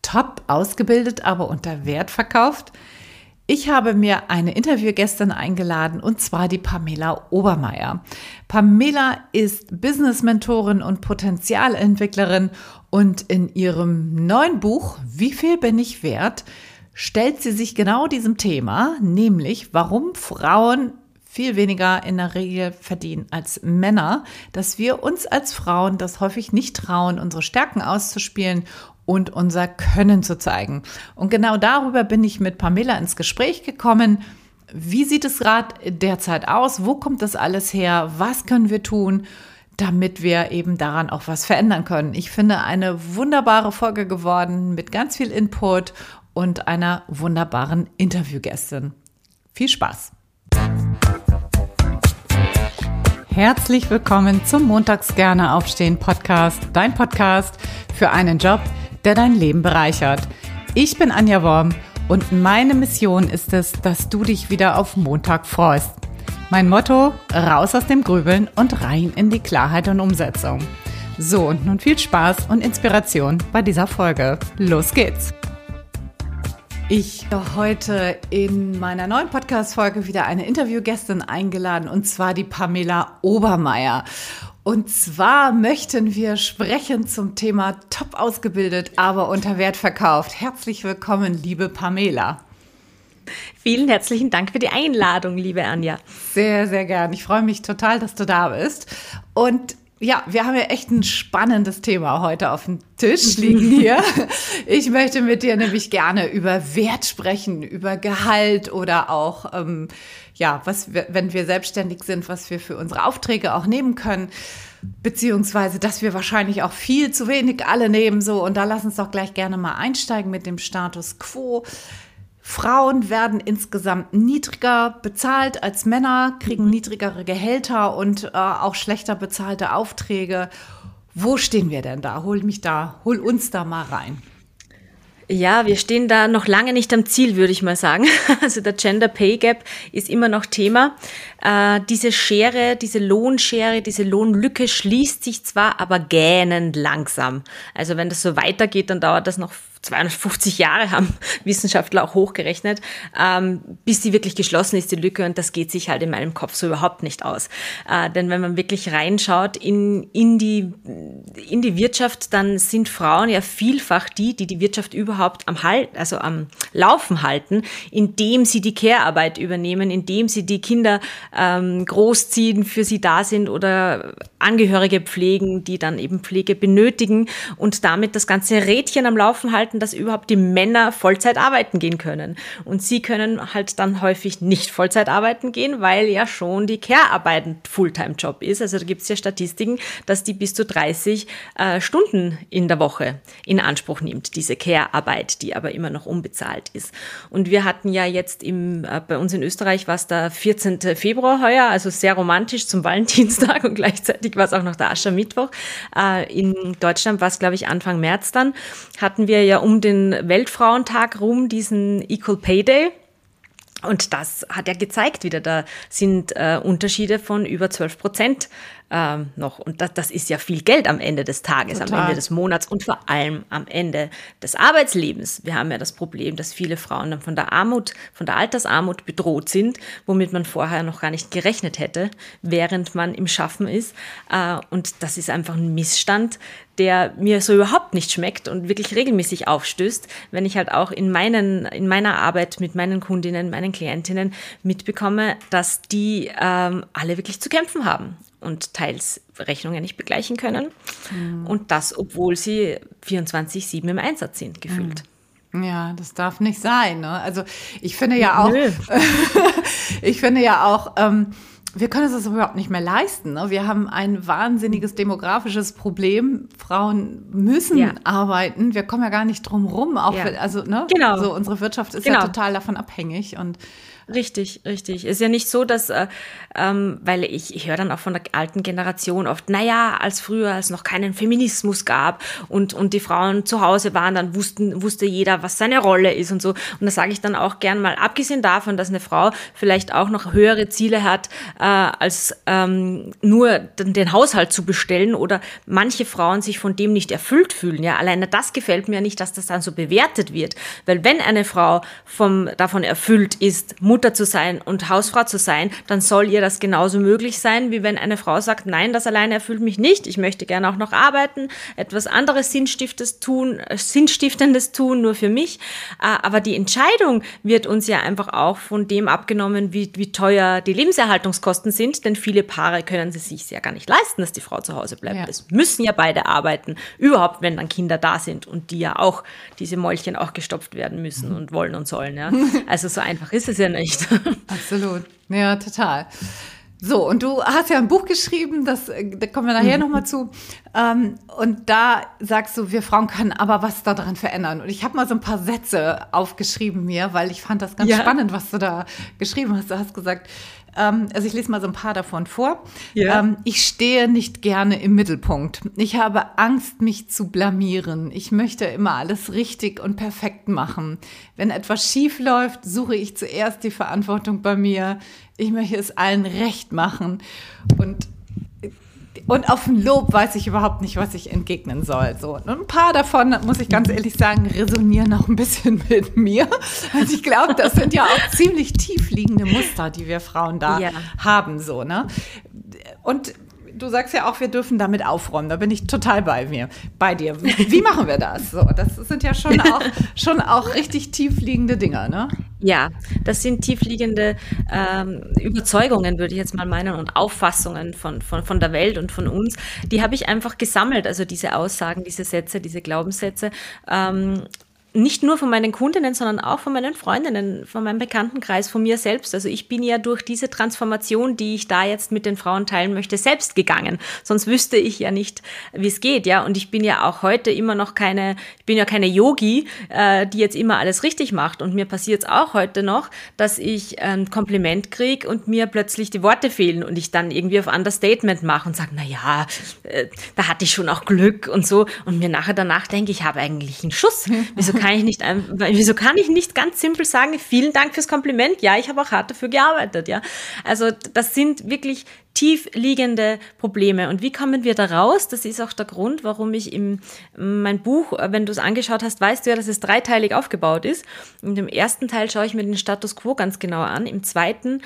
top ausgebildet, aber unter Wert verkauft? Ich habe mir eine Interviewgästin eingeladen, und zwar die Pamela Obermeier. Pamela ist Business-Mentorin und Potenzialentwicklerin, und in ihrem neuen Buch Wie viel bin ich wert? Stellt sie sich genau diesem Thema, nämlich warum Frauen viel weniger in der Regel verdienen als Männer, dass wir uns als Frauen das häufig nicht trauen, unsere Stärken auszuspielen und unser Können zu zeigen. Und genau darüber bin ich mit Pamela ins Gespräch gekommen. Wie sieht es gerade derzeit aus? Wo kommt das alles her? Was können wir tun, damit wir eben daran auch was verändern können? Ich finde, eine wunderbare Folge geworden mit ganz viel Input und einer wunderbaren Interviewgästin. Viel Spaß! Herzlich willkommen zum Montags gerne aufstehen Podcast, dein Podcast für einen Job, der dein Leben bereichert. Ich bin Anja Worm und meine Mission ist es, dass du dich wieder auf Montag freust. Mein Motto: raus aus dem Grübeln und rein in die Klarheit und Umsetzung. So, und nun viel Spaß und Inspiration bei dieser Folge. Los geht's! Ich habe heute in meiner neuen Podcast-Folge wieder eine Interviewgästin eingeladen, und zwar die Pamela Obermeier. Und zwar möchten wir sprechen zum Thema top ausgebildet, aber unter Wert verkauft. Herzlich willkommen, liebe Pamela. Vielen herzlichen Dank für die Einladung, liebe Anja. Sehr, sehr gern. Ich freue mich total, dass du da bist. Und ja, wir haben ja echt ein spannendes Thema heute auf dem Tisch liegen hier. Ich möchte mit dir nämlich gerne über Wert sprechen, über Gehalt oder auch, wenn wir selbstständig sind, was wir für unsere Aufträge auch nehmen können, beziehungsweise, dass wir wahrscheinlich auch viel zu wenig alle nehmen, so. Und da lass uns doch gleich gerne mal einsteigen mit dem Status quo. Frauen werden insgesamt niedriger bezahlt als Männer, kriegen niedrigere Gehälter und auch schlechter bezahlte Aufträge. Wo stehen wir denn da? Hol uns da mal rein. Ja, wir stehen da noch lange nicht am Ziel, würde ich mal sagen. Also der Gender Pay Gap ist immer noch Thema. Diese Schere, diese Lohnschere, diese Lohnlücke schließt sich zwar, aber gähnend langsam. Also wenn das so weitergeht, dann dauert das noch 250 Jahre, haben Wissenschaftler auch hochgerechnet, bis sie wirklich geschlossen ist, die Lücke. Und das geht sich halt in meinem Kopf so überhaupt nicht aus. Denn wenn man wirklich reinschaut in die Wirtschaft, dann sind Frauen ja vielfach die Wirtschaft überhaupt am Laufen halten, indem sie die Care-Arbeit übernehmen, indem sie die Kinder großziehen, für sie da sind oder Angehörige pflegen, die dann eben Pflege benötigen und damit das ganze Rädchen am Laufen halten, dass überhaupt die Männer Vollzeit arbeiten gehen können. Und sie können halt dann häufig nicht Vollzeit arbeiten gehen, weil ja schon die Care-Arbeit ein Fulltime-Job ist. Also da gibt es ja Statistiken, dass die bis zu 30 Stunden in der Woche in Anspruch nimmt, diese Care-Arbeit, die aber immer noch unbezahlt ist. Und wir hatten ja jetzt bei uns in Österreich war es der 14. Februar heuer, also sehr romantisch zum Valentinstag, und gleichzeitig war es auch noch der Aschermittwoch. In Deutschland war es, glaube ich, Anfang März dann, hatten wir ja um den Weltfrauentag rum diesen Equal Pay Day. Und das hat ja gezeigt wieder, da sind Unterschiede von über 12% noch. Und das ist ja viel Geld am Ende des Tages, Total. Am Ende des Monats und vor allem am Ende des Arbeitslebens. Wir haben ja das Problem, dass viele Frauen dann von der Altersarmut bedroht sind, womit man vorher noch gar nicht gerechnet hätte, während man im Schaffen ist. Und das ist einfach ein Missstand, der mir so überhaupt nicht schmeckt und wirklich regelmäßig aufstößt, wenn ich halt auch in meiner Arbeit mit meinen Kundinnen, meinen Klientinnen mitbekomme, dass die alle wirklich zu kämpfen haben und teils Rechnungen nicht begleichen können. Und das, obwohl sie 24/7 im Einsatz sind, gefühlt. Ja, das darf nicht sein, ne? Also ich finde ja auch, wir können uns das überhaupt nicht mehr leisten, ne? Wir haben ein wahnsinniges demografisches Problem. Frauen müssen arbeiten. Wir kommen ja gar nicht drum rum. Genau. So unsere Wirtschaft ist ja total davon abhängig. Und Richtig, richtig. Ist ja nicht so, dass, weil ich höre dann auch von der alten Generation oft, naja, als früher, als noch keinen Feminismus gab und die Frauen zu Hause waren, dann wusste jeder, was seine Rolle ist und so. Und da sage ich dann auch gern mal, abgesehen davon, dass eine Frau vielleicht auch noch höhere Ziele hat, als nur den Haushalt zu bestellen oder manche Frauen sich von dem nicht erfüllt fühlen. Ja, alleine das gefällt mir nicht, dass das dann so bewertet wird. Weil wenn eine Frau davon erfüllt ist, Mutter zu sein und Hausfrau zu sein, dann soll ihr das genauso möglich sein, wie wenn eine Frau sagt, nein, das alleine erfüllt mich nicht, ich möchte gerne auch noch arbeiten, etwas anderes Sinnstiftendes tun, nur für mich. Aber die Entscheidung wird uns ja einfach auch von dem abgenommen, wie teuer die Lebenserhaltungskosten sind, denn viele Paare können es sich ja gar nicht leisten, dass die Frau zu Hause bleibt. Ja. Es müssen ja beide arbeiten, überhaupt, wenn dann Kinder da sind und die ja auch, diese Mäulchen auch gestopft werden müssen und wollen und sollen. Ja. Also so einfach ist es ja nicht. Absolut. Ja, total. So, und du hast ja ein Buch geschrieben, da kommen wir nachher nochmal zu. Und da sagst du, wir Frauen können aber was daran verändern. Und ich habe mal so ein paar Sätze aufgeschrieben mir, weil ich fand das ganz spannend, was du da geschrieben hast. Du hast gesagt, also ich lese mal so ein paar davon vor. Ja. Ich stehe nicht gerne im Mittelpunkt. Ich habe Angst, mich zu blamieren. Ich möchte immer alles richtig und perfekt machen. Wenn etwas schief läuft, suche ich zuerst die Verantwortung bei mir. Ich möchte es allen recht machen. Und auf ein Lob weiß ich überhaupt nicht, was ich entgegnen soll. So. Und ein paar davon, muss ich ganz ehrlich sagen, resonieren auch ein bisschen mit mir. Also ich glaube, das sind ja auch ziemlich tiefliegende Muster, die wir Frauen da haben. So, ne? Und du sagst ja auch, wir dürfen damit aufräumen. Da bin ich total bei dir. Wie machen wir das? So, das sind ja schon auch richtig tiefliegende Dinge, ne? Ja, das sind tiefliegende Überzeugungen, würde ich jetzt mal meinen, und Auffassungen von der Welt und von uns. Die habe ich einfach gesammelt, also diese Aussagen, diese Sätze, diese Glaubenssätze. Nicht nur von meinen Kundinnen, sondern auch von meinen Freundinnen, von meinem Bekanntenkreis, von mir selbst. Also ich bin ja durch diese Transformation, die ich da jetzt mit den Frauen teilen möchte, selbst gegangen. Sonst wüsste ich ja nicht, wie es geht, ja. Und ich bin ja auch heute immer noch keine Yogi, die jetzt immer alles richtig macht. Und mir passiert es auch heute noch, dass ich ein Kompliment kriege und mir plötzlich die Worte fehlen und ich dann irgendwie auf Understatement mache und sage, naja, da hatte ich schon auch Glück und so. Und mir nachher danach denke, ich habe eigentlich einen Schuss. Wieso kann ich nicht ganz simpel sagen, vielen Dank fürs Kompliment, ja, ich habe auch hart dafür gearbeitet, ja. Also das sind wirklich tief liegende Probleme. Und wie kommen wir da raus? Das ist auch der Grund, warum ich mein Buch, wenn du es angeschaut hast, weißt du ja, dass es dreiteilig aufgebaut ist. Und im ersten Teil schaue ich mir den Status quo ganz genau an. Im zweiten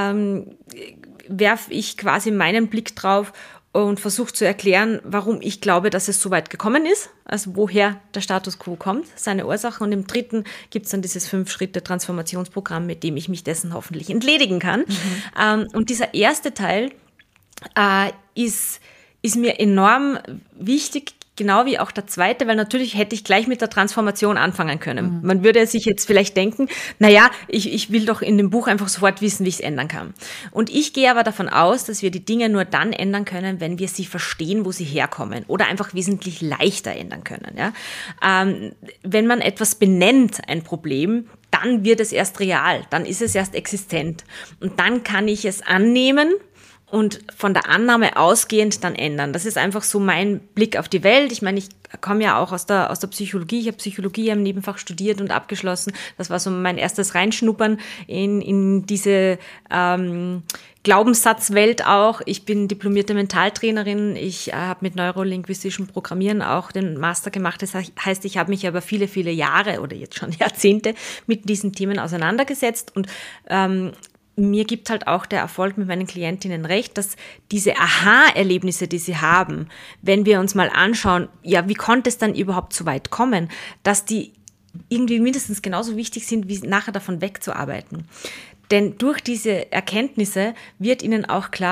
werfe ich quasi meinen Blick drauf und versucht zu erklären, warum ich glaube, dass es so weit gekommen ist, also woher der Status quo kommt, seine Ursachen. Und im dritten gibt es dann dieses 5-Schritte-Transformationsprogramm, mit dem ich mich dessen hoffentlich entledigen kann. Und dieser erste Teil ist mir enorm wichtig, genau wie auch der zweite, weil natürlich hätte ich gleich mit der Transformation anfangen können. Man würde sich jetzt vielleicht denken, naja, ich will doch in dem Buch einfach sofort wissen, wie ich es ändern kann. Und ich gehe aber davon aus, dass wir die Dinge nur dann ändern können, wenn wir sie verstehen, wo sie herkommen oder einfach wesentlich leichter ändern können. Ja? Wenn man etwas benennt, ein Problem, dann wird es erst real, dann ist es erst existent. Und dann kann ich es annehmen und von der Annahme ausgehend dann ändern. Das ist einfach so mein Blick auf die Welt. Ich meine, ich komme ja auch aus der Psychologie. Ich habe Psychologie im Nebenfach studiert und abgeschlossen. Das war so mein erstes Reinschnuppern in diese Glaubenssatzwelt auch. Ich bin diplomierte Mentaltrainerin. Ich habe mit neurolinguistischem Programmieren auch den Master gemacht. Das heißt, ich habe mich aber viele, viele Jahre oder jetzt schon Jahrzehnte mit diesen Themen auseinandergesetzt und mir gibt halt auch der Erfolg mit meinen Klientinnen recht, dass diese Aha-Erlebnisse, die sie haben, wenn wir uns mal anschauen, ja, wie konnte es dann überhaupt so weit kommen, dass die irgendwie mindestens genauso wichtig sind, wie nachher davon wegzuarbeiten. Denn durch diese Erkenntnisse wird ihnen auch klar,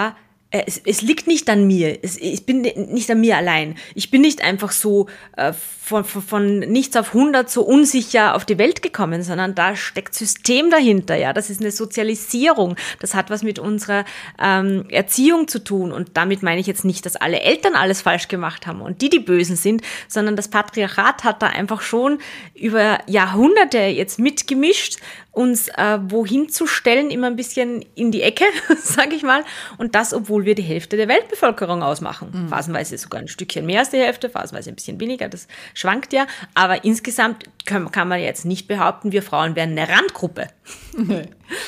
es liegt nicht an mir. Ich bin nicht an mir allein. Ich bin nicht einfach so von nichts auf 100 so unsicher auf die Welt gekommen, sondern da steckt System dahinter. Ja, das ist eine Sozialisierung. Das hat was mit unserer Erziehung zu tun. Und damit meine ich jetzt nicht, dass alle Eltern alles falsch gemacht haben und die Bösen sind, sondern das Patriarchat hat da einfach schon über Jahrhunderte jetzt mitgemischt, uns wohin zu stellen, immer ein bisschen in die Ecke, sage ich mal. Und das, obwohl wir die Hälfte der Weltbevölkerung ausmachen. Phasenweise sogar ein Stückchen mehr als die Hälfte, phasenweise ein bisschen weniger, das schwankt ja. Aber insgesamt kann man jetzt nicht behaupten, wir Frauen wären eine Randgruppe. Nee.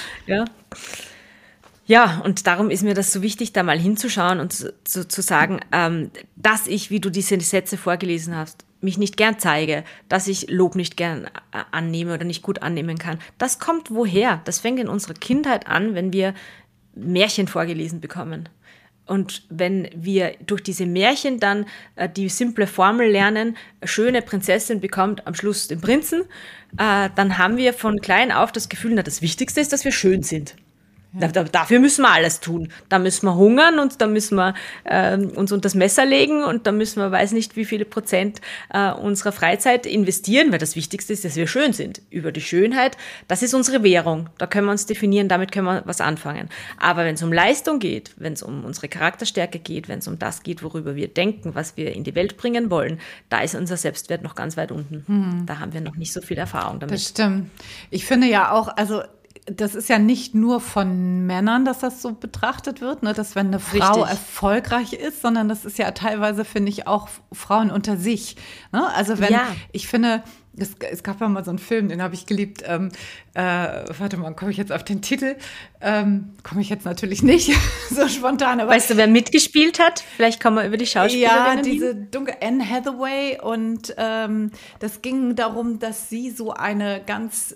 Ja, und darum ist mir das so wichtig, da mal hinzuschauen und zu sagen, dass ich, wie du diese Sätze vorgelesen hast, mich nicht gern zeige, dass ich Lob nicht gern annehme oder nicht gut annehmen kann. Das kommt woher? Das fängt in unserer Kindheit an, wenn wir Märchen vorgelesen bekommen. Und wenn wir durch diese Märchen dann die simple Formel lernen, schöne Prinzessin bekommt am Schluss den Prinzen, dann haben wir von klein auf das Gefühl, das Wichtigste ist, dass wir schön sind. Ja. Dafür müssen wir alles tun. Da müssen wir hungern und da müssen wir uns unter das Messer legen und da müssen wir, weiß nicht wie viele Prozent unserer Freizeit investieren, weil das Wichtigste ist, dass wir schön sind. Über die Schönheit, das ist unsere Währung. Da können wir uns definieren, damit können wir was anfangen. Aber wenn es um Leistung geht, wenn es um unsere Charakterstärke geht, wenn es um das geht, worüber wir denken, was wir in die Welt bringen wollen, da ist unser Selbstwert noch ganz weit unten. Da haben wir noch nicht so viel Erfahrung damit. Das stimmt. Ich finde ja auch, also das ist ja nicht nur von Männern, dass das so betrachtet wird, ne, dass wenn eine Frau erfolgreich ist, sondern das ist ja teilweise, finde ich, auch Frauen unter sich. Ne? Also ich finde, es gab ja mal so einen Film, den habe ich geliebt. Warte mal, komme ich jetzt auf den Titel? Komme ich jetzt natürlich nicht so spontan. Aber weißt du, wer mitgespielt hat? Vielleicht kommen wir über die Schauspielerin. Ja, diese dunkle Anne Hathaway. Und das ging darum, dass sie so eine ganz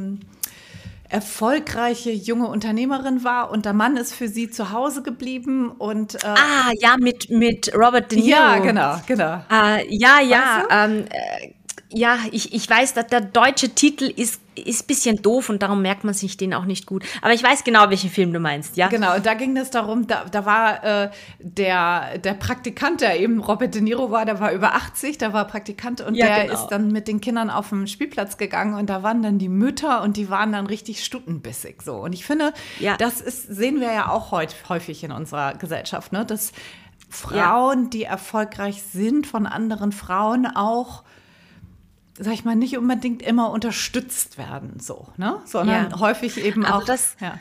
erfolgreiche junge Unternehmerin war und der Mann ist für sie zu Hause geblieben und mit Robert De Niro. Ja, genau. Weißt du? Ich weiß, dass der deutsche Titel ist ein bisschen doof und darum merkt man sich den auch nicht gut. Aber ich weiß genau, welchen Film du meinst, ja? Genau, und da ging es darum, da war der Praktikant, der eben Robert De Niro war, der war über 80, der war Praktikant und der ist dann mit den Kindern auf den Spielplatz gegangen und da waren dann die Mütter und die waren dann richtig stutenbissig so. Und ich finde, sehen wir ja auch häufig in unserer Gesellschaft, ne? Dass Frauen, die erfolgreich sind, von anderen Frauen auch, sag ich mal, nicht unbedingt immer unterstützt werden, so, ne? Sondern häufig eben aber auch.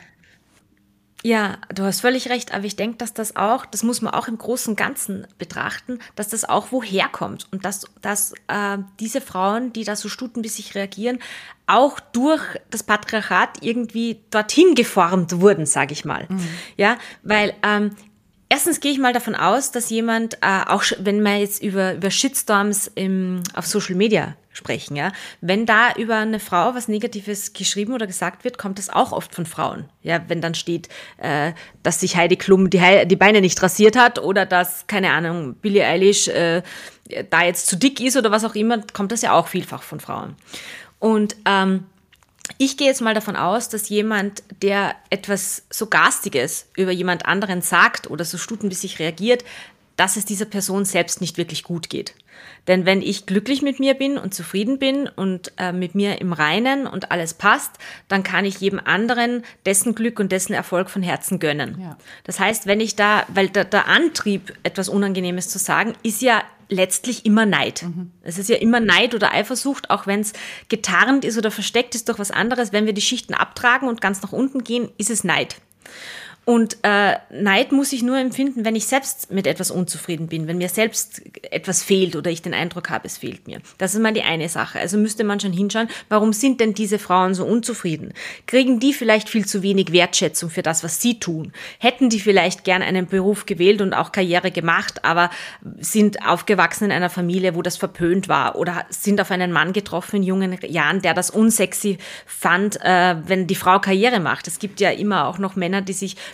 Ja, du hast völlig recht, aber ich denke, dass das muss man auch im Großen und Ganzen betrachten, dass das auch woher kommt und dass diese Frauen, die da so stutenbissig reagieren, auch durch das Patriarchat irgendwie dorthin geformt wurden, sage ich mal. Ja, weil erstens gehe ich mal davon aus, dass jemand, auch wenn wir jetzt über Shitstorms auf Social Media sprechen, ja, wenn da über eine Frau was Negatives geschrieben oder gesagt wird, kommt das auch oft von Frauen. Ja, wenn dann steht, dass sich Heidi Klum die Beine nicht rasiert hat oder dass, keine Ahnung, Billie Eilish da jetzt zu dick ist oder was auch immer, kommt das ja auch vielfach von Frauen. Und ich gehe jetzt mal davon aus, dass jemand, der etwas so Garstiges über jemand anderen sagt oder so stutenbissig reagiert, dass es dieser Person selbst nicht wirklich gut geht. Denn wenn ich glücklich mit mir bin und zufrieden bin und mit mir im Reinen und alles passt, dann kann ich jedem anderen dessen Glück und dessen Erfolg von Herzen gönnen. Ja. Das heißt, wenn ich weil der Antrieb, etwas Unangenehmes zu sagen, ist ja letztlich immer Neid. Es ist ja immer Neid oder Eifersucht, auch wenn es getarnt ist oder versteckt ist durch was anderes. Wenn wir die Schichten abtragen und ganz nach unten gehen, ist es Neid. Und Neid muss ich nur empfinden, wenn ich selbst mit etwas unzufrieden bin, wenn mir selbst etwas fehlt oder ich den Eindruck habe, es fehlt mir. Das ist mal die eine Sache. Also müsste man schon hinschauen, warum sind denn diese Frauen so unzufrieden? Kriegen die vielleicht viel zu wenig Wertschätzung für das, was sie tun? Hätten die vielleicht gern einen Beruf gewählt und auch Karriere gemacht, aber sind aufgewachsen in einer Familie, wo das verpönt war oder sind auf einen Mann getroffen in jungen Jahren, der das unsexy fand, wenn die Frau Karriere macht. Es gibt ja immer auch noch Männer, die sich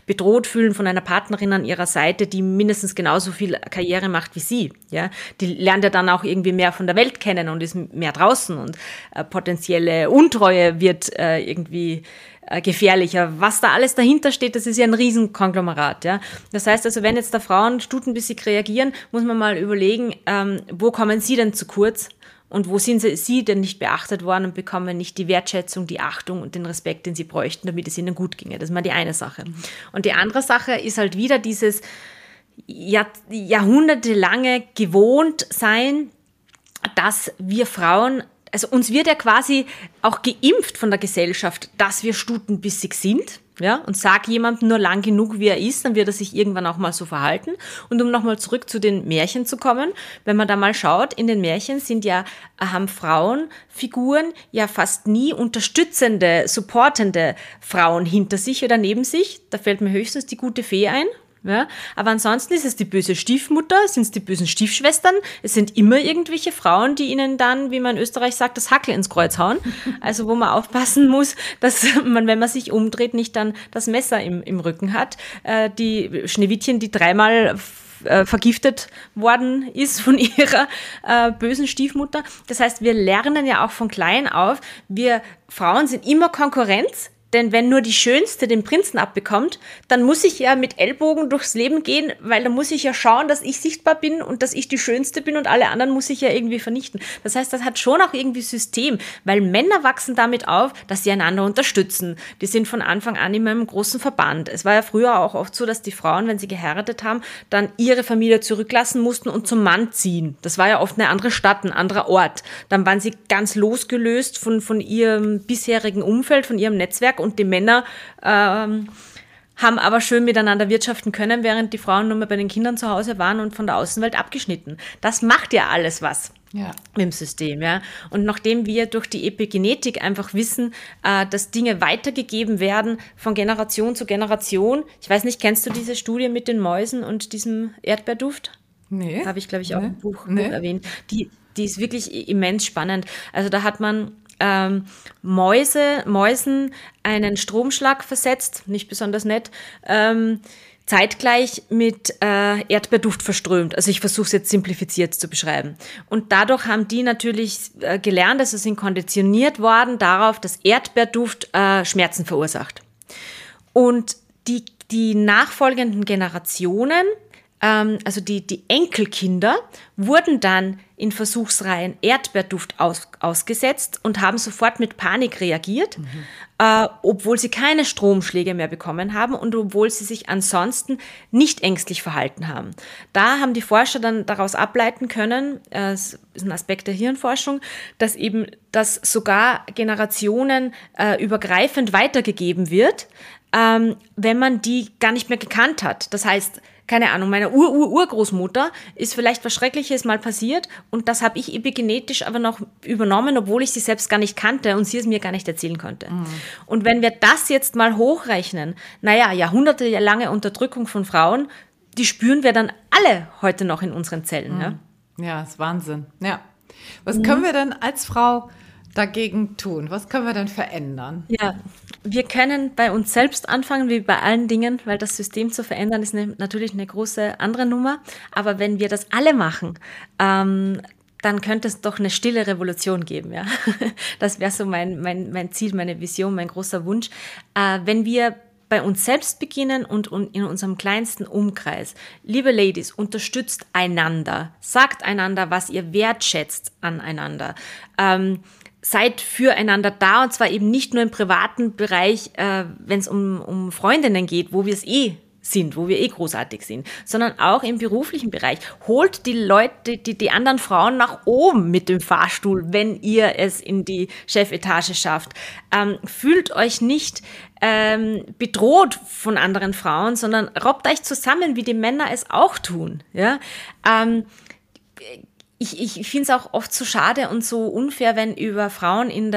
bedroht fühlen von einer Partnerin an ihrer Seite, die mindestens genauso viel Karriere macht wie sie. Ja? Die lernt ja dann auch irgendwie mehr von der Welt kennen und ist mehr draußen und potenzielle Untreue wird irgendwie gefährlicher. Was da alles dahinter steht, das ist ja ein Riesenkonglomerat. Ja? Das heißt also, wenn jetzt da Frauen stutenbissig reagieren, muss man mal überlegen, wo kommen sie denn zu kurz und wo sind sie denn nicht beachtet worden und bekommen nicht die Wertschätzung, die Achtung und den Respekt, den sie bräuchten, damit es ihnen gut ginge. Das ist mal die eine Sache. Und die andere Sache ist halt wieder dieses jahrhundertelange Gewohntsein, dass wir Frauen, also uns wird ja quasi auch geimpft von der Gesellschaft, dass wir stutenbissig sind, ja, und sag jemandem nur lang genug, wie er ist, dann wird er sich irgendwann auch mal so verhalten. Und um nochmal zurück zu den Märchen zu kommen, wenn man da mal schaut, in den Märchen haben Frauenfiguren ja fast nie unterstützende, supportende Frauen hinter sich oder neben sich. Da fällt mir höchstens die gute Fee ein. Ja, aber ansonsten ist es die böse Stiefmutter, sind es die bösen Stiefschwestern, es sind immer irgendwelche Frauen, die ihnen dann, wie man in Österreich sagt, das Hackel ins Kreuz hauen. Also wo man aufpassen muss, dass man, wenn man sich umdreht, nicht dann das Messer im Rücken hat. Die Schneewittchen, die dreimal vergiftet worden ist von ihrer bösen Stiefmutter. Das heißt, wir lernen ja auch von klein auf, wir Frauen sind immer Konkurrenz. Denn wenn nur die Schönste den Prinzen abbekommt, dann muss ich ja mit Ellbogen durchs Leben gehen, weil dann muss ich ja schauen, dass ich sichtbar bin und dass ich die Schönste bin und alle anderen muss ich ja irgendwie vernichten. Das heißt, das hat schon auch irgendwie System, weil Männer wachsen damit auf, dass sie einander unterstützen. Die sind von Anfang an immer im großen Verband. Es war ja früher auch oft so, dass die Frauen, wenn sie geheiratet haben, dann ihre Familie zurücklassen mussten und zum Mann ziehen. Das war ja oft eine andere Stadt, ein anderer Ort. Dann waren sie ganz losgelöst von ihrem bisherigen Umfeld, von ihrem Netzwerk. Und die Männer haben aber schön miteinander wirtschaften können, während die Frauen nur mehr bei den Kindern zu Hause waren und von der Außenwelt abgeschnitten. Das macht ja alles was mit dem System. Ja? Und nachdem wir durch die Epigenetik einfach wissen, dass Dinge weitergegeben werden von Generation zu Generation. Ich weiß nicht, kennst du diese Studie mit den Mäusen und diesem Erdbeerduft? Nee. Habe ich, glaube ich, auch im Buch erwähnt. Die ist wirklich immens spannend. Also da hat man Mäusen einen Stromschlag versetzt, nicht besonders nett, zeitgleich mit Erdbeerduft verströmt. Also ich versuche es jetzt simplifiziert zu beschreiben. Und dadurch haben die natürlich gelernt, also sind konditioniert worden darauf, dass Erdbeerduft Schmerzen verursacht. Und die nachfolgenden Generationen, also die Enkelkinder, wurden dann in Versuchsreihen Erdbeerduft ausgesetzt und haben sofort mit Panik reagiert, obwohl sie keine Stromschläge mehr bekommen haben und obwohl sie sich ansonsten nicht ängstlich verhalten haben. Da haben die Forscher dann daraus ableiten können, das ist ein Aspekt der Hirnforschung, dass eben das sogar generationen übergreifend weitergegeben wird, wenn man die gar nicht mehr gekannt hat. Das heißt, keine Ahnung, meiner Urgroßmutter ist vielleicht was Schreckliches mal passiert und das habe ich epigenetisch aber noch übernommen, obwohl ich sie selbst gar nicht kannte und sie es mir gar nicht erzählen konnte. Und wenn wir das jetzt mal hochrechnen, jahrhundertelange Unterdrückung von Frauen, die spüren wir dann alle heute noch in unseren Zellen. Ja, ist Wahnsinn. Ja. Was können wir denn als Frau dagegen tun? Was können wir denn verändern? Ja, wir können bei uns selbst anfangen, wie bei allen Dingen, weil das System zu verändern ist natürlich eine große andere Nummer. Aber wenn wir das alle machen, dann könnte es doch eine stille Revolution geben. Ja? Das wäre so mein Ziel, meine Vision, mein großer Wunsch. Wenn wir bei uns selbst beginnen und in unserem kleinsten Umkreis. Liebe Ladies, unterstützt einander. Sagt einander, was ihr wertschätzt aneinander. Seid füreinander da und zwar eben nicht nur im privaten Bereich, wenn es um Freundinnen geht, wo wir es sind, wo wir großartig sind, sondern auch im beruflichen Bereich. Holt die Leute, die anderen Frauen nach oben mit dem Fahrstuhl, wenn ihr es in die Chefetage schafft. Fühlt euch nicht bedroht von anderen Frauen, sondern robbt euch zusammen, wie die Männer es auch tun. Ja? Ich finde es auch oft so schade und so unfair, wenn über Frauen in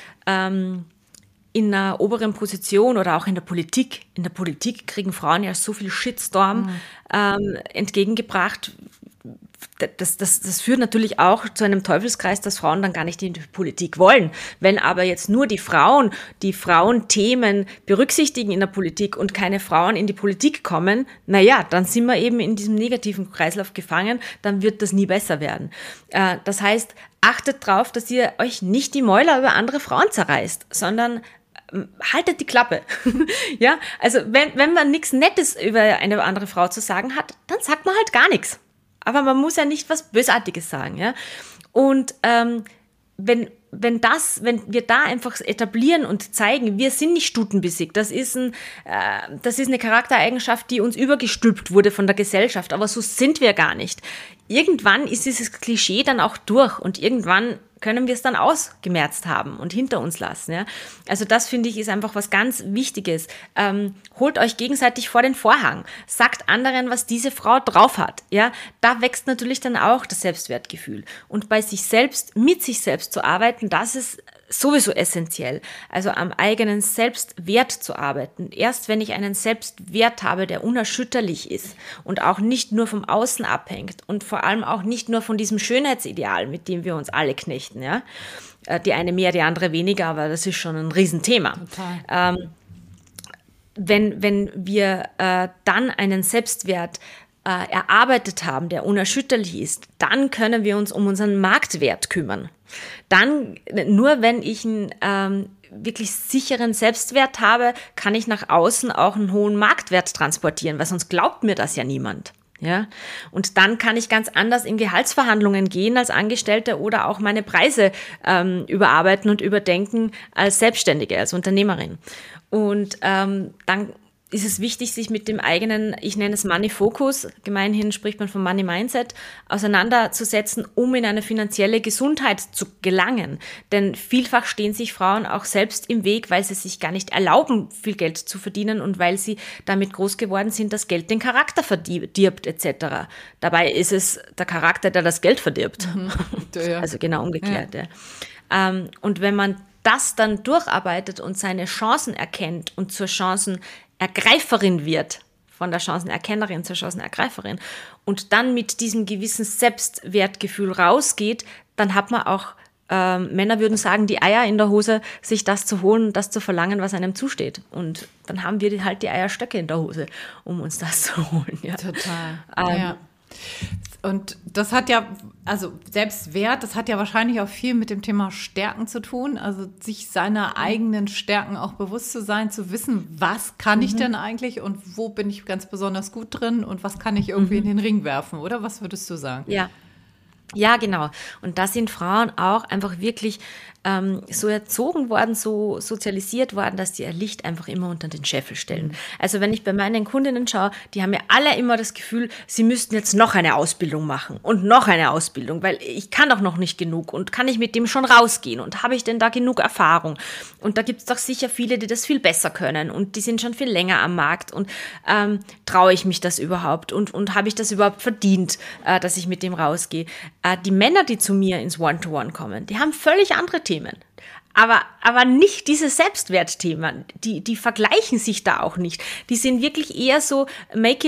einer oberen Position oder auch in der Politik kriegen Frauen ja so viel Shitstorm entgegengebracht das führt natürlich auch zu einem Teufelskreis, dass Frauen dann gar nicht in die Politik wollen. Wenn aber jetzt nur die Frauenthemen berücksichtigen in der Politik und keine Frauen in die Politik kommen, dann sind wir eben in diesem negativen Kreislauf gefangen, dann wird das nie besser werden. Das heißt, achtet drauf, dass ihr euch nicht die Mäuler über andere Frauen zerreißt, sondern haltet die Klappe. Ja, also wenn man nichts Nettes über eine andere Frau zu sagen hat, dann sagt man halt gar nichts. Aber man muss ja nicht was Bösartiges sagen, ja. Und wenn wir da einfach etablieren und zeigen, wir sind nicht stutenbissig, das ist eine Charaktereigenschaft, die uns übergestülpt wurde von der Gesellschaft, aber so sind wir gar nicht. Irgendwann ist dieses Klischee dann auch durch und irgendwann können wir es dann ausgemerzt haben und hinter uns lassen. Ja? Also das, finde ich, ist einfach was ganz Wichtiges. Holt euch gegenseitig vor den Vorhang. Sagt anderen, was diese Frau drauf hat. Ja? Da wächst natürlich dann auch das Selbstwertgefühl. Und bei sich selbst, mit sich selbst zu arbeiten, das ist sowieso essentiell. Also am eigenen Selbstwert zu arbeiten. Erst wenn ich einen Selbstwert habe, der unerschütterlich ist und auch nicht nur vom Außen abhängt und vor allem auch nicht nur von diesem Schönheitsideal, mit dem wir uns alle knechten. Ja? Die eine mehr, die andere weniger, aber das ist schon ein Riesenthema. Wenn wir dann einen Selbstwert erarbeitet haben, der unerschütterlich ist, dann können wir uns um unseren Marktwert kümmern. Dann, nur wenn ich einen wirklich sicheren Selbstwert habe, kann ich nach außen auch einen hohen Marktwert transportieren, weil sonst glaubt mir das ja niemand. Ja? Und dann kann ich ganz anders in Gehaltsverhandlungen gehen als Angestellte oder auch meine Preise überarbeiten und überdenken als Selbstständige, als Unternehmerin. Und dann ist es wichtig, sich mit dem eigenen, ich nenne es Money-Focus, gemeinhin spricht man von Money-Mindset, auseinanderzusetzen, um in eine finanzielle Gesundheit zu gelangen. Denn vielfach stehen sich Frauen auch selbst im Weg, weil sie sich gar nicht erlauben, viel Geld zu verdienen und weil sie damit groß geworden sind, dass Geld den Charakter verdirbt etc. Dabei ist es der Charakter, der das Geld verdirbt. Ja. Also genau umgekehrt. Ja. Und wenn man das dann durcharbeitet und seine Chancen erkennt und zur Chancenergreiferin wird, von der Chancenerkennerin zur Chancenergreiferin und dann mit diesem gewissen Selbstwertgefühl rausgeht, dann hat man auch, Männer würden sagen, die Eier in der Hose, sich das zu holen und das zu verlangen, was einem zusteht. Und dann haben wir halt die Eierstöcke in der Hose, um uns das zu holen. Ja. Total, ja. Und das hat ja, also Selbstwert, das hat ja wahrscheinlich auch viel mit dem Thema Stärken zu tun, also sich seiner eigenen Stärken auch bewusst zu sein, zu wissen, was kann ich denn eigentlich und wo bin ich ganz besonders gut drin und was kann ich irgendwie in den Ring werfen, oder? Was würdest du sagen? Ja, genau. Und da sind Frauen auch einfach wirklich so erzogen worden, so sozialisiert worden, dass die ihr Licht einfach immer unter den Scheffel stellen. Also wenn ich bei meinen Kundinnen schaue, die haben ja alle immer das Gefühl, sie müssten jetzt noch eine Ausbildung machen und noch eine Ausbildung, weil ich kann doch noch nicht genug und kann ich mit dem schon rausgehen und habe ich denn da genug Erfahrung? Und da gibt es doch sicher viele, die das viel besser können und die sind schon viel länger am Markt und traue ich mich das überhaupt und habe ich das überhaupt verdient, dass ich mit dem rausgehe? Die Männer, die zu mir ins One-to-One kommen, die haben völlig andere Themen. Aber nicht dieses Selbstwertthema. Die vergleichen sich da auch nicht. Die sind wirklich eher so fake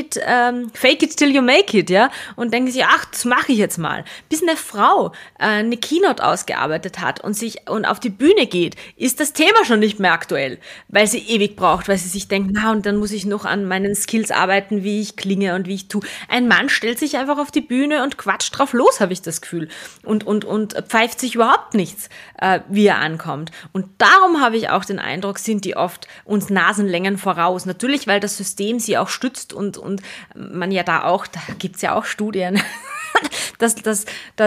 it till you make it, ja. Und denken sich, ach, das mache ich jetzt mal. Bis eine Frau eine Keynote ausgearbeitet hat und auf die Bühne geht, ist das Thema schon nicht mehr aktuell, weil sie ewig braucht, weil sie sich denkt, na, und dann muss ich noch an meinen Skills arbeiten, wie ich klinge und wie ich tue. Ein Mann stellt sich einfach auf die Bühne und quatscht drauf los, habe ich das Gefühl. Und pfeift sich überhaupt nichts, wie er ankommt. Und darum habe ich auch den Eindruck, sind die oft uns Nasenlängen voraus. Natürlich, weil das System sie auch stützt und man ja da gibt's ja auch Studien, dass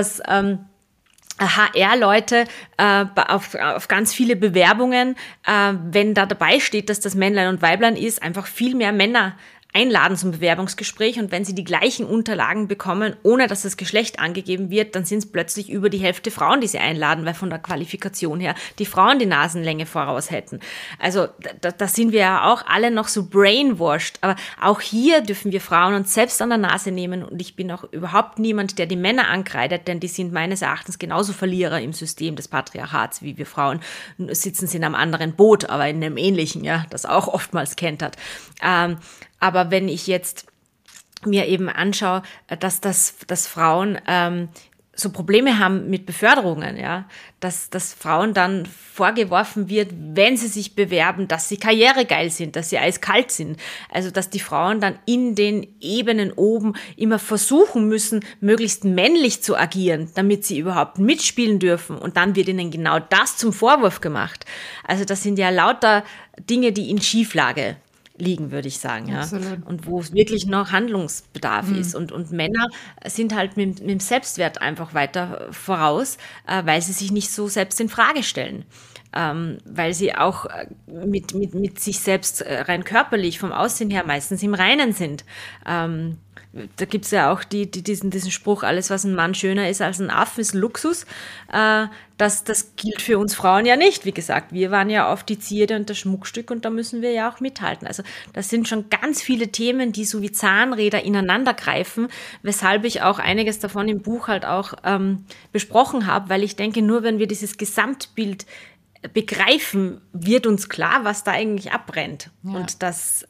HR-Leute auf ganz viele Bewerbungen, wenn da dabei steht, dass das Männlein und Weiblein ist, einfach viel mehr Männer einladen zum Bewerbungsgespräch und wenn sie die gleichen Unterlagen bekommen, ohne dass das Geschlecht angegeben wird, dann sind es plötzlich über die Hälfte Frauen, die sie einladen, weil von der Qualifikation her die Frauen die Nasenlänge voraus hätten. Also da sind wir ja auch alle noch so brainwashed, aber auch hier dürfen wir Frauen uns selbst an der Nase nehmen und ich bin auch überhaupt niemand, der die Männer ankreidet, denn die sind meines Erachtens genauso Verlierer im System des Patriarchats wie wir Frauen. Sitzen sie in einem anderen Boot, aber in einem ähnlichen, ja, das auch oftmals kentert. Aber wenn ich jetzt mir eben anschaue, dass Frauen so Probleme haben mit Beförderungen, ja, dass Frauen dann vorgeworfen wird, wenn sie sich bewerben, dass sie karrieregeil sind, dass sie eiskalt sind. Also, dass die Frauen dann in den Ebenen oben immer versuchen müssen, möglichst männlich zu agieren, damit sie überhaupt mitspielen dürfen. Und dann wird ihnen genau das zum Vorwurf gemacht. Also, das sind ja lauter Dinge, die in Schieflage liegen, würde ich sagen. Ja. Und wo es wirklich noch Handlungsbedarf ist. Und Männer sind halt mit dem Selbstwert einfach weiter voraus, weil sie sich nicht so selbst in Frage stellen. Weil sie auch mit sich selbst rein körperlich vom Aussehen her meistens im Reinen sind. Da gibt es ja auch diesen Spruch, alles was ein Mann schöner ist als ein Affen, ist Luxus. Das gilt für uns Frauen ja nicht. Wie gesagt, wir waren ja auf die Zierde und das Schmuckstück und da müssen wir ja auch mithalten. Also das sind schon ganz viele Themen, die so wie Zahnräder ineinander greifen, weshalb ich auch einiges davon im Buch halt auch besprochen habe, weil ich denke, nur wenn wir dieses Gesamtbild begreifen, wird uns klar, was da eigentlich abbrennt. Ja. Und dass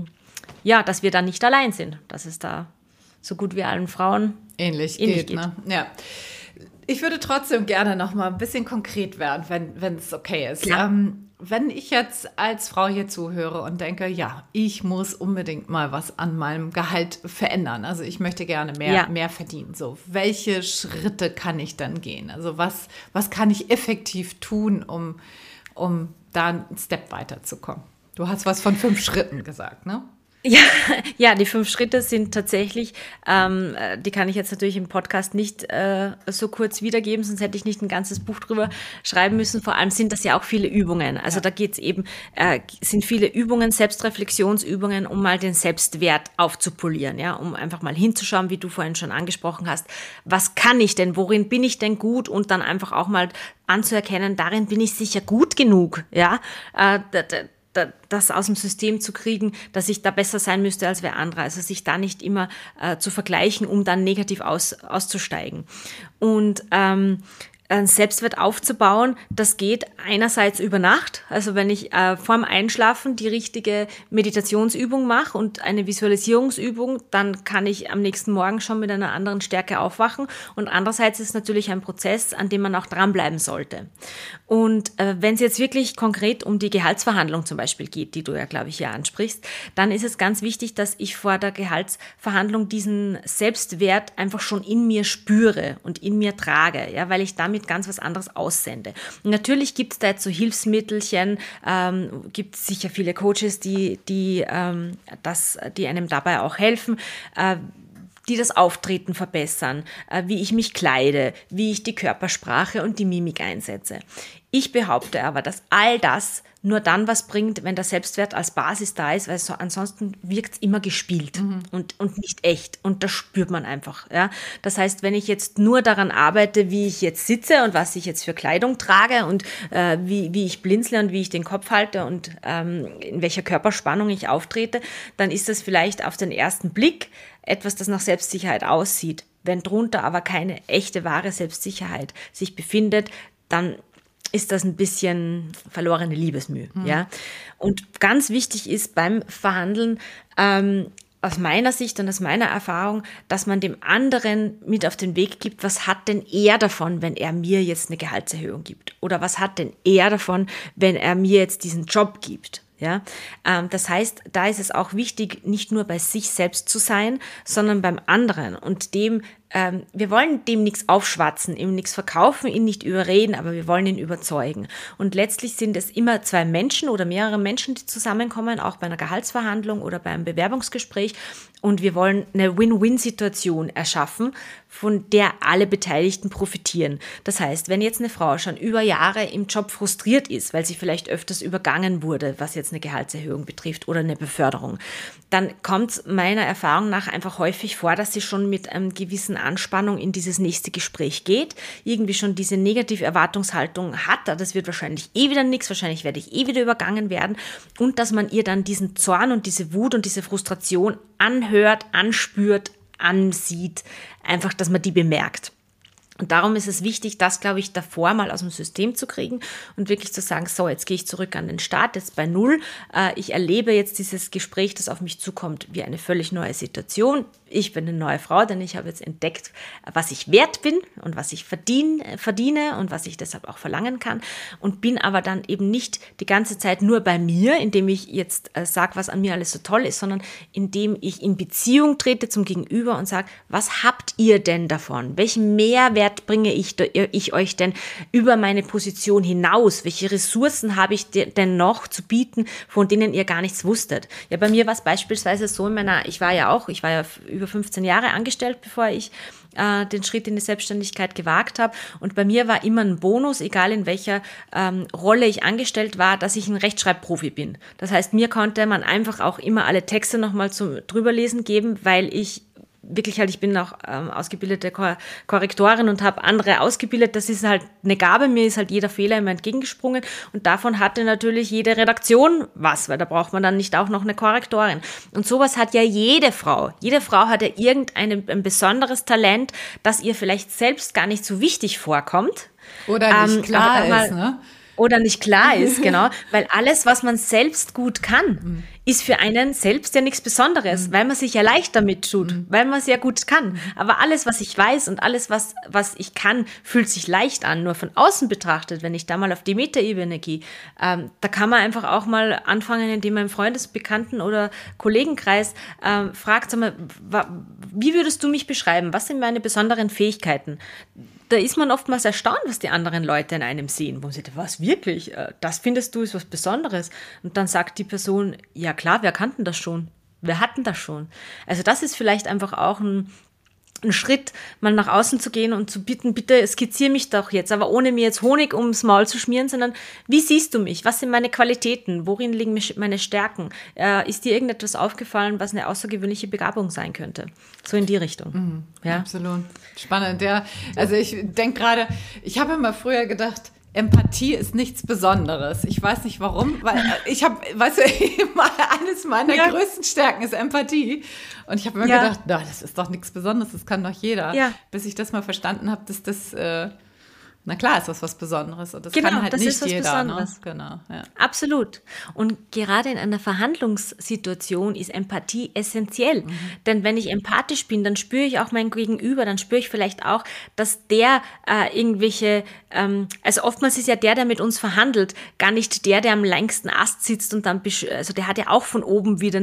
wir da nicht allein sind, dass es da so gut wie allen Frauen ähnlich geht. Ne? Ja. Ich würde trotzdem gerne noch mal ein bisschen konkret werden, wenn es okay ist. Ja. Wenn ich jetzt als Frau hier zuhöre und denke, ja, ich muss unbedingt mal was an meinem Gehalt verändern. Also ich möchte gerne mehr verdienen. So, welche Schritte kann ich dann gehen? Also was kann ich effektiv tun, um da einen Step weiterzukommen? Du hast was von 5 Schritten gesagt, ne? Ja, die 5 Schritte sind tatsächlich, die kann ich jetzt natürlich im Podcast nicht so kurz wiedergeben, sonst hätte ich nicht ein ganzes Buch drüber schreiben müssen. Vor allem sind das ja auch viele Übungen. Also da geht's eben, sind viele Übungen, Selbstreflexionsübungen, um mal den Selbstwert aufzupolieren, ja, um einfach mal hinzuschauen, wie du vorhin schon angesprochen hast. Was kann ich denn? Worin bin ich denn gut? Und dann einfach auch mal anzuerkennen, darin bin ich sicher gut genug, ja, das aus dem System zu kriegen, dass ich da besser sein müsste als wer andere. Also sich da nicht immer zu vergleichen, um dann negativ auszusteigen. Und einen Selbstwert aufzubauen, das geht einerseits über Nacht. Also wenn ich vorm Einschlafen die richtige Meditationsübung mache und eine Visualisierungsübung, dann kann ich am nächsten Morgen schon mit einer anderen Stärke aufwachen. Und andererseits ist es natürlich ein Prozess, an dem man auch dranbleiben sollte. Und wenn es jetzt wirklich konkret um die Gehaltsverhandlung zum Beispiel geht, die du ja, glaube ich, hier ansprichst, dann ist es ganz wichtig, dass ich vor der Gehaltsverhandlung diesen Selbstwert einfach schon in mir spüre und in mir trage, ja, weil ich damit ganz was anderes aussende. Und natürlich gibt es da jetzt so Hilfsmittelchen, gibt es sicher viele Coaches, die einem dabei auch helfen, die das Auftreten verbessern, wie ich mich kleide, wie ich die Körpersprache und die Mimik einsetze. Ich behaupte aber, dass all das nur dann was bringt, wenn der Selbstwert als Basis da ist, weil ansonsten wirkt es immer gespielt und nicht echt. Und das spürt man einfach. Ja? Das heißt, wenn ich jetzt nur daran arbeite, wie ich jetzt sitze und was ich jetzt für Kleidung trage und wie ich blinzle und wie ich den Kopf halte und in welcher Körperspannung ich auftrete, dann ist das vielleicht auf den ersten Blick etwas, das nach Selbstsicherheit aussieht. Wenn drunter aber keine echte, wahre Selbstsicherheit sich befindet, dann ist das ein bisschen verlorene Liebesmüh. Ja? Und ganz wichtig ist beim Verhandeln, aus meiner Sicht und aus meiner Erfahrung, dass man dem anderen mit auf den Weg gibt, was hat denn er davon, wenn er mir jetzt eine Gehaltserhöhung gibt? Oder was hat denn er davon, wenn er mir jetzt diesen Job gibt? Ja, das heißt, da ist es auch wichtig, nicht nur bei sich selbst zu sein, sondern beim anderen und wir wollen dem nichts aufschwatzen, ihm nichts verkaufen, ihn nicht überreden, aber wir wollen ihn überzeugen. Und letztlich sind es immer 2 Menschen oder mehrere Menschen, die zusammenkommen, auch bei einer Gehaltsverhandlung oder bei einem Bewerbungsgespräch. Und wir wollen eine Win-Win-Situation erschaffen, von der alle Beteiligten profitieren. Das heißt, wenn jetzt eine Frau schon über Jahre im Job frustriert ist, weil sie vielleicht öfters übergangen wurde, was jetzt eine Gehaltserhöhung betrifft oder eine Beförderung, dann kommt meiner Erfahrung nach einfach häufig vor, dass sie schon mit einem gewissen Anspannung in dieses nächste Gespräch geht, irgendwie schon diese negative Erwartungshaltung hat, das wird wahrscheinlich wieder nichts, wahrscheinlich werde ich wieder übergangen werden und dass man ihr dann diesen Zorn und diese Wut und diese Frustration anhört, anspürt, ansieht, einfach, dass man die bemerkt. Und darum ist es wichtig, das, glaube ich, davor mal aus dem System zu kriegen und wirklich zu sagen, so, jetzt gehe ich zurück an den Start, jetzt bei Null. Ich erlebe jetzt dieses Gespräch, das auf mich zukommt, wie eine völlig neue Situation. Ich bin eine neue Frau, denn ich habe jetzt entdeckt, was ich wert bin und was ich verdiene und was ich deshalb auch verlangen kann und bin aber dann eben nicht die ganze Zeit nur bei mir, indem ich jetzt sage, was an mir alles so toll ist, sondern indem ich in Beziehung trete zum Gegenüber und sage, was habt ihr denn davon? Welchen Mehrwert bringe ich euch denn über meine Position hinaus? Welche Ressourcen habe ich denn noch zu bieten, von denen ihr gar nichts wusstet? Ja, bei mir war es beispielsweise so ich war ja über 15 Jahre angestellt, bevor ich den Schritt in die Selbstständigkeit gewagt habe. Und bei mir war immer ein Bonus, egal in welcher Rolle ich angestellt war, dass ich ein Rechtschreibprofi bin. Das heißt, mir konnte man einfach auch immer alle Texte nochmal zum Drüberlesen geben, weil ich wirklich ich bin auch ausgebildete Korrektorin und habe andere ausgebildet. Das ist halt eine Gabe. Mir ist halt jeder Fehler immer entgegengesprungen. Und davon hatte natürlich jede Redaktion was, weil da braucht man dann nicht auch noch eine Korrektorin. Und sowas hat ja jede Frau. Jede Frau hat ja ein besonderes Talent, das ihr vielleicht selbst gar nicht so wichtig vorkommt. Oder nicht klar ist, ne? Oder nicht klar ist, genau, weil alles, was man selbst gut kann, ist für einen selbst ja nichts Besonderes, weil man sich ja leicht damit tut, weil man es ja gut kann. Aber alles, was ich weiß und alles, was ich kann, fühlt sich leicht an. Nur von außen betrachtet, wenn ich da mal auf die Metaebene gehe, da kann man einfach auch mal anfangen, indem man im Freundesbekannten- oder Kollegenkreis fragt, sag mal, wie würdest du mich beschreiben? Was sind meine besonderen Fähigkeiten? Da ist man oftmals erstaunt, was die anderen Leute in einem sehen. Wo man sagt, was wirklich? Das findest du ist was Besonderes? Und dann sagt die Person, ja klar, wer kannten das schon? Wer hatten das schon? Also das ist vielleicht einfach auch ein Schritt, mal nach außen zu gehen und zu bitten, bitte skizziere mich doch jetzt, aber ohne mir jetzt Honig ums Maul zu schmieren, sondern wie siehst du mich? Was sind meine Qualitäten? Worin liegen meine Stärken? Ist dir irgendetwas aufgefallen, was eine außergewöhnliche Begabung sein könnte? So in die Richtung. Ja. Absolut. Spannend, ja. Also ich denke gerade, ich habe immer früher gedacht, Empathie ist nichts Besonderes. Ich weiß nicht warum, weil ich habe, weißt du, eines meiner größten Stärken ist Empathie. Und ich habe immer gedacht, das ist doch nichts Besonderes, das kann doch jeder. Ja. Bis ich das mal verstanden habe, dass das, na klar ist das was Besonderes. Und das kann halt das nicht jeder. Ne? Genau, ja. Absolut. Und gerade in einer Verhandlungssituation ist Empathie essentiell. Denn wenn ich empathisch bin, dann spüre ich auch mein Gegenüber, dann spüre ich vielleicht auch, dass der also oftmals ist ja der mit uns verhandelt, gar nicht der am längsten Ast sitzt und dann, also der hat ja auch von oben wieder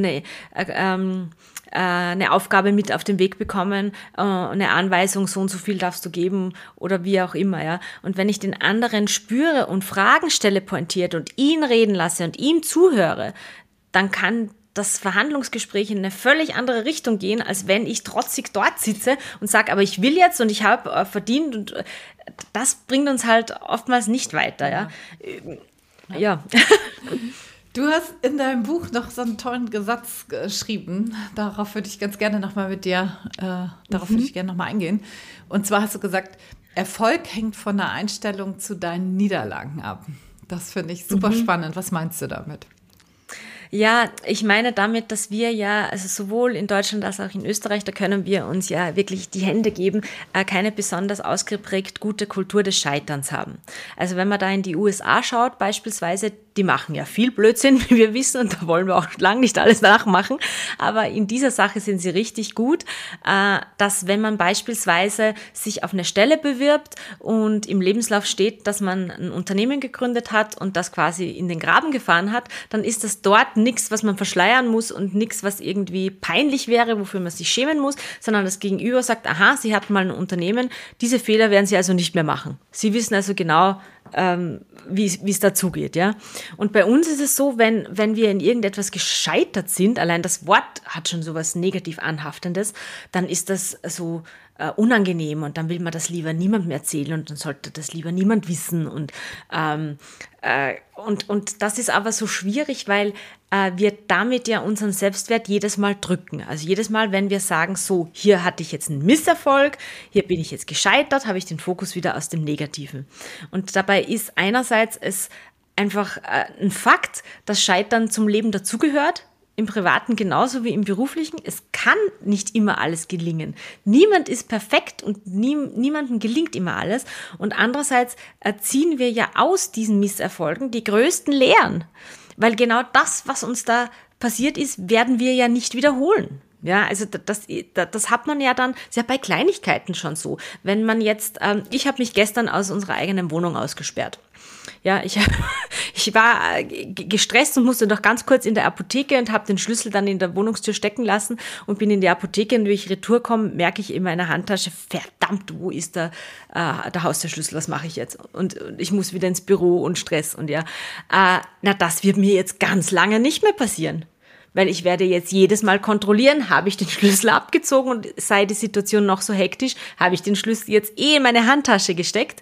eine Aufgabe mit auf den Weg bekommen, eine Anweisung, so und so viel darfst du geben oder wie auch immer, ja. Und wenn ich den anderen spüre und Fragen stelle pointiert und ihn reden lasse und ihm zuhöre, dann kann das Verhandlungsgespräch in eine völlig andere Richtung gehen, als wenn ich trotzig dort sitze und sage, aber ich will jetzt und ich habe verdient und das bringt uns halt oftmals nicht weiter, ja. Ja. Du hast in deinem Buch noch so einen tollen Satz geschrieben. Darauf würde ich ganz gerne nochmal mit dir, eingehen. Und zwar hast du gesagt, Erfolg hängt von der Einstellung zu deinen Niederlagen ab. Das finde ich super spannend. Was meinst du damit? Ja, ich meine damit, dass wir ja, also sowohl in Deutschland als auch in Österreich, da können wir uns ja wirklich die Hände geben, keine besonders ausgeprägt gute Kultur des Scheiterns haben. Also wenn man da in die USA schaut beispielsweise, die machen ja viel Blödsinn, wie wir wissen, und da wollen wir auch lang nicht alles nachmachen, aber in dieser Sache sind sie richtig gut, dass wenn man beispielsweise sich auf eine Stelle bewirbt und im Lebenslauf steht, dass man ein Unternehmen gegründet hat und das quasi in den Graben gefahren hat, dann ist das dort nichts, was man verschleiern muss und nichts, was irgendwie peinlich wäre, wofür man sich schämen muss, sondern das Gegenüber sagt, aha, Sie hatten mal ein Unternehmen, diese Fehler werden Sie also nicht mehr machen. Sie wissen also genau, wie es dazugeht, ja. Und bei uns ist es so, wenn wir in irgendetwas gescheitert sind, allein das Wort hat schon sowas negativ Anhaftendes, dann ist das so unangenehm und dann will man das lieber niemandem erzählen und dann sollte das lieber niemand wissen und das ist aber so schwierig, weil wir damit ja unseren Selbstwert jedes Mal drücken. Also jedes Mal, wenn wir sagen, so, hier hatte ich jetzt einen Misserfolg, hier bin ich jetzt gescheitert, habe ich den Fokus wieder aus dem Negativen. Und dabei ist einerseits es einfach ein Fakt, dass Scheitern zum Leben dazugehört. im Privaten genauso wie im Beruflichen. Es kann nicht immer alles gelingen. Niemand ist perfekt und niemandem gelingt immer alles. Und andererseits ziehen wir ja aus diesen Misserfolgen die größten Lehren. Weil genau das, was uns da passiert ist, werden wir ja nicht wiederholen. Ja, also das hat man ja dann, ist ja bei Kleinigkeiten schon so. Wenn man jetzt, ich habe mich gestern aus unserer eigenen Wohnung ausgesperrt. Ja, ich war gestresst und musste noch ganz kurz in der Apotheke und habe den Schlüssel dann in der Wohnungstür stecken lassen und bin in die Apotheke und wenn ich retour komme, merke ich in meiner Handtasche, verdammt, wo ist der Haustürschlüssel, was mache ich jetzt? Und ich muss wieder ins Büro und Stress und ja, das wird mir jetzt ganz lange nicht mehr passieren. Weil ich werde jetzt jedes Mal kontrollieren, habe ich den Schlüssel abgezogen und sei die Situation noch so hektisch, habe ich den Schlüssel jetzt in meine Handtasche gesteckt.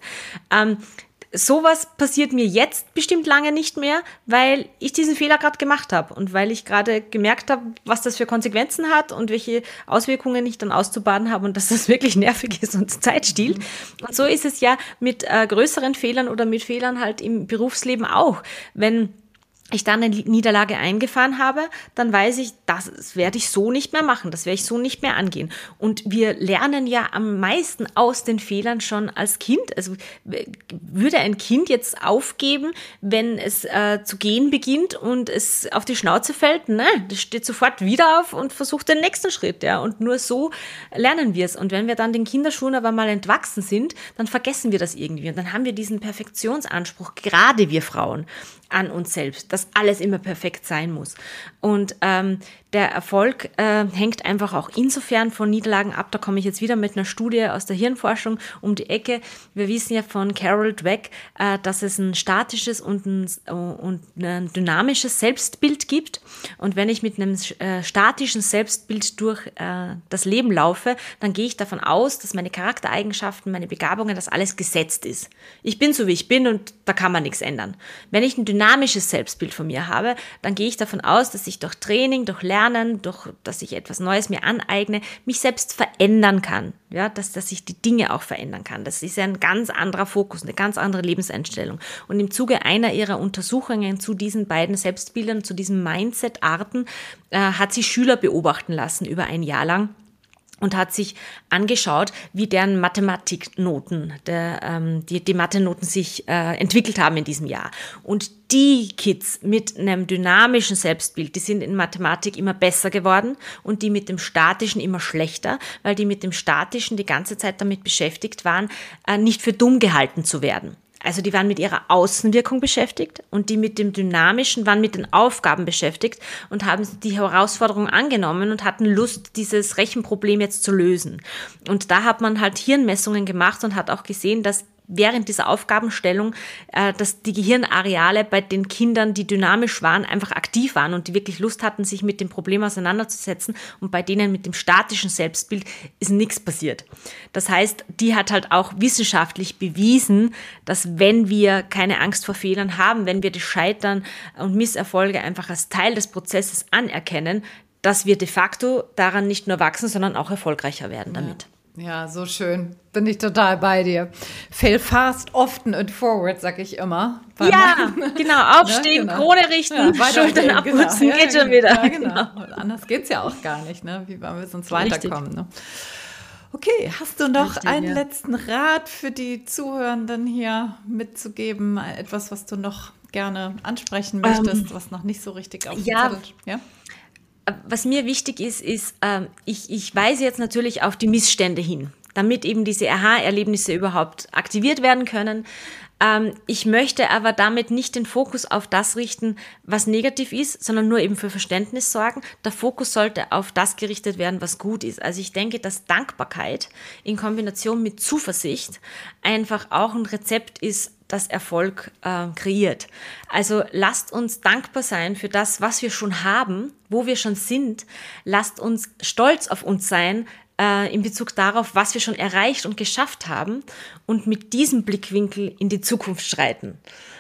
Sowas passiert mir jetzt bestimmt lange nicht mehr, weil ich diesen Fehler gerade gemacht habe und weil ich gerade gemerkt habe, was das für Konsequenzen hat und welche Auswirkungen ich dann auszubaden habe und dass das wirklich nervig ist und Zeit stiehlt. Und so ist es ja mit größeren Fehlern oder mit Fehlern halt im Berufsleben auch. Wenn ich dann eine Niederlage eingefahren habe, dann weiß ich, das werde ich so nicht mehr machen, das werde ich so nicht mehr angehen. Und wir lernen ja am meisten aus den Fehlern schon als Kind. Also würde ein Kind jetzt aufgeben, wenn es zu gehen beginnt und es auf die Schnauze fällt? Nein, das steht sofort wieder auf und versucht den nächsten Schritt. Ja. Und nur so lernen wir es. Und wenn wir dann den Kinderschuhen aber mal entwachsen sind, dann vergessen wir das irgendwie. Und dann haben wir diesen Perfektionsanspruch, gerade wir Frauen, an uns selbst, dass alles immer perfekt sein muss. Und der Erfolg hängt einfach auch insofern von Niederlagen ab. Da komme ich jetzt wieder mit einer Studie aus der Hirnforschung um die Ecke. Wir wissen ja von Carol Dweck, dass es ein statisches und ein dynamisches Selbstbild gibt. Und wenn ich mit einem statischen Selbstbild durch das Leben laufe, dann gehe ich davon aus, dass meine Charaktereigenschaften, meine Begabungen, dass alles gesetzt ist. Ich bin so, wie ich bin und da kann man nichts ändern. Wenn ich ein dynamisches Selbstbild von mir habe, dann gehe ich davon aus, dass ich durch Training, durch Lernen, durch, dass ich etwas Neues mir aneigne, mich selbst verändern kann. Ja, dass ich die Dinge auch verändern kann. Das ist ja ein ganz anderer Fokus, eine ganz andere Lebenseinstellung. Und im Zuge einer ihrer Untersuchungen zu diesen beiden Selbstbildern, zu diesen Mindset-Arten, hat sie Schüler beobachten lassen über ein Jahr lang. Und hat sich angeschaut, wie deren Mathematiknoten, die Mathe-Noten sich entwickelt haben in diesem Jahr. Und die Kids mit einem dynamischen Selbstbild, die sind in Mathematik immer besser geworden und die mit dem statischen immer schlechter, weil die mit dem statischen die ganze Zeit damit beschäftigt waren, nicht für dumm gehalten zu werden. Also die waren mit ihrer Außenwirkung beschäftigt und die mit dem Dynamischen waren mit den Aufgaben beschäftigt und haben die Herausforderung angenommen und hatten Lust, dieses Rechenproblem jetzt zu lösen. Und da hat man halt Hirnmessungen gemacht und hat auch gesehen, dass während dieser Aufgabenstellung, dass die Gehirnareale bei den Kindern, die dynamisch waren, einfach aktiv waren und die wirklich Lust hatten, sich mit dem Problem auseinanderzusetzen und bei denen mit dem statischen Selbstbild ist nichts passiert. Das heißt, die hat halt auch wissenschaftlich bewiesen, dass wenn wir keine Angst vor Fehlern haben, wenn wir das Scheitern und Misserfolge einfach als Teil des Prozesses anerkennen, dass wir de facto daran nicht nur wachsen, sondern auch erfolgreicher werden damit. Ja, so schön. Bin ich total bei dir. Fail fast, often and forward, sag ich immer. Ja, genau. Aufstehen, genau. Krone richten, ja, Schultern abputzen, genau. Geht schon wieder. Ja, genau. Und anders geht's ja auch gar nicht, ne? Wie wollen wir sonst weiterkommen, ne? Okay, hast du noch einen letzten Rat für die Zuhörenden hier mitzugeben? Etwas, was du noch gerne ansprechen möchtest, was noch nicht so richtig auf dem Zettel ist? Ja. Was mir wichtig ist, ich weise jetzt natürlich auf die Missstände hin, damit eben diese Aha-Erlebnisse überhaupt aktiviert werden können. Ich möchte aber damit nicht den Fokus auf das richten, was negativ ist, sondern nur eben für Verständnis sorgen. Der Fokus sollte auf das gerichtet werden, was gut ist. Also ich denke, dass Dankbarkeit in Kombination mit Zuversicht einfach auch ein Rezept ist, das Erfolg kreiert. Also lasst uns dankbar sein für das, was wir schon haben, wo wir schon sind. Lasst uns stolz auf uns sein in Bezug darauf, was wir schon erreicht und geschafft haben und mit diesem Blickwinkel in die Zukunft schreiten.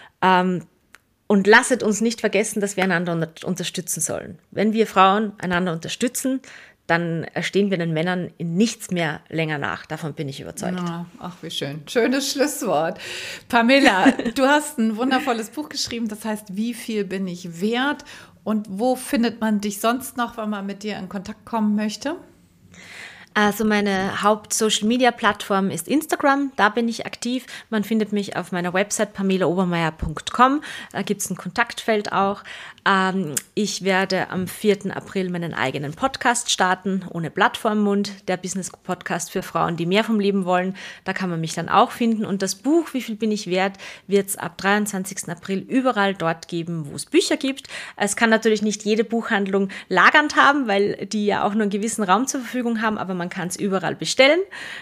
Und lasset uns nicht vergessen, dass wir einander unterstützen sollen. Wenn wir Frauen einander unterstützen, dann stehen wir den Männern in nichts mehr länger nach. Davon bin ich überzeugt. Ja, ach, wie schön. Schönes Schlusswort. Pamela, du hast ein wundervolles Buch geschrieben, das heißt, wie viel bin ich wert? Und wo findet man dich sonst noch, wenn man mit dir in Kontakt kommen möchte? Also meine Haupt-Social-Media-Plattform ist Instagram, da bin ich aktiv. Man findet mich auf meiner Website pamelaobermeier.com, da gibt es ein Kontaktfeld auch. Ich werde am 4. April meinen eigenen Podcast starten, ohne Blatt vorm Mund, der Business-Podcast für Frauen, die mehr vom Leben wollen. Da kann man mich dann auch finden. Und das Buch, wie viel bin ich wert, wird es ab 23. April überall dort geben, wo es Bücher gibt. Es kann natürlich nicht jede Buchhandlung lagernd haben, weil die ja auch nur einen gewissen Raum zur Verfügung haben, aber man kann es überall bestellen.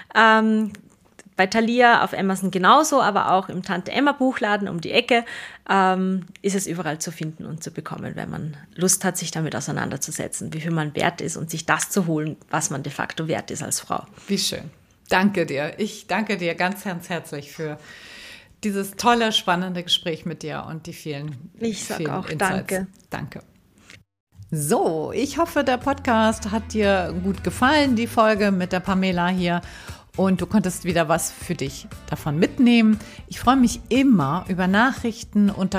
Bei Thalia, auf Amazon genauso, aber auch im Tante-Emma-Buchladen um die Ecke ist es überall zu finden und zu bekommen, wenn man Lust hat, sich damit auseinanderzusetzen, wie viel man wert ist und sich das zu holen, was man de facto wert ist als Frau. Wie schön. Danke dir. Ich danke dir ganz herzlich für dieses tolle, spannende Gespräch mit dir und die vielen Ich sag auch Insights. danke. Danke. So, ich hoffe, der Podcast hat dir gut gefallen, die Folge mit der Pamela hier. Und du konntest wieder was für dich davon mitnehmen. Ich freue mich immer über Nachrichten unter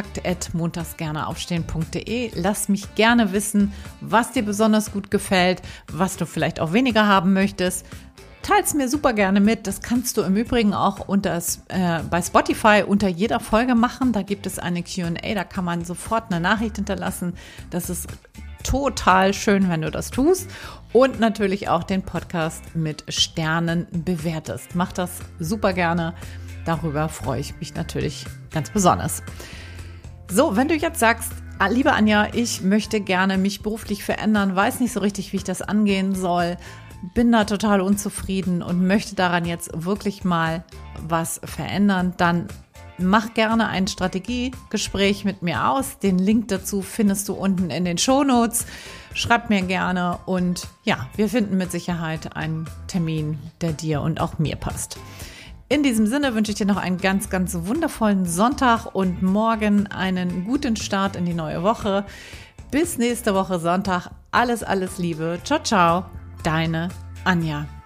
kontakt@montagsgerneaufstehen.de. Lass mich gerne wissen, was dir besonders gut gefällt, was du vielleicht auch weniger haben möchtest. Teil's mir super gerne mit. Das kannst du im Übrigen auch bei Spotify unter jeder Folge machen. Da gibt es eine Q&A, da kann man sofort eine Nachricht hinterlassen. Das ist total schön, wenn du das tust. Und natürlich auch den Podcast mit Sternen bewertest. Mach das super gerne. Darüber freue ich mich natürlich ganz besonders. So, wenn du jetzt sagst, liebe Anja, ich möchte gerne mich beruflich verändern, weiß nicht so richtig, wie ich das angehen soll, bin da total unzufrieden und möchte daran jetzt wirklich mal was verändern, dann mach gerne ein Strategiegespräch mit mir aus. Den Link dazu findest du unten in den Shownotes. Schreib mir gerne und ja, wir finden mit Sicherheit einen Termin, der dir und auch mir passt. In diesem Sinne wünsche ich dir noch einen ganz, ganz wundervollen Sonntag und morgen einen guten Start in die neue Woche. Bis nächste Woche Sonntag. Alles, alles Liebe. Ciao, ciao. Deine Anja.